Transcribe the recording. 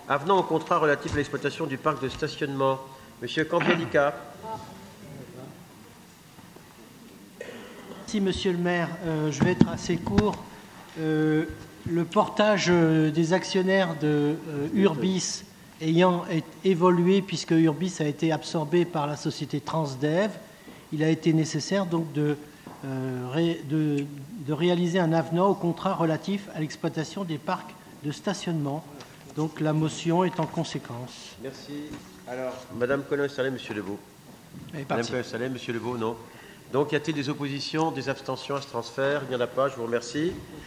Avenant au contrat relatif à l'exploitation du parc de stationnement. Monsieur Cambialica. Merci, monsieur le maire. Je vais être assez court. Le portage des actionnaires de Urbis ayant évolué, puisque Urbis a été absorbé par la société Transdev, il a été nécessaire donc de réaliser un avenant au contrat relatif à l'exploitation des parcs de stationnement. Donc la motion est en conséquence. Merci. Alors, Madame Colin-Salé, Monsieur Lebeau. Madame Colin-Salé, Monsieur Lebeau, non. Donc, y a-t-il des oppositions, des abstentions à ce transfert? Il n'y en a pas, je vous remercie.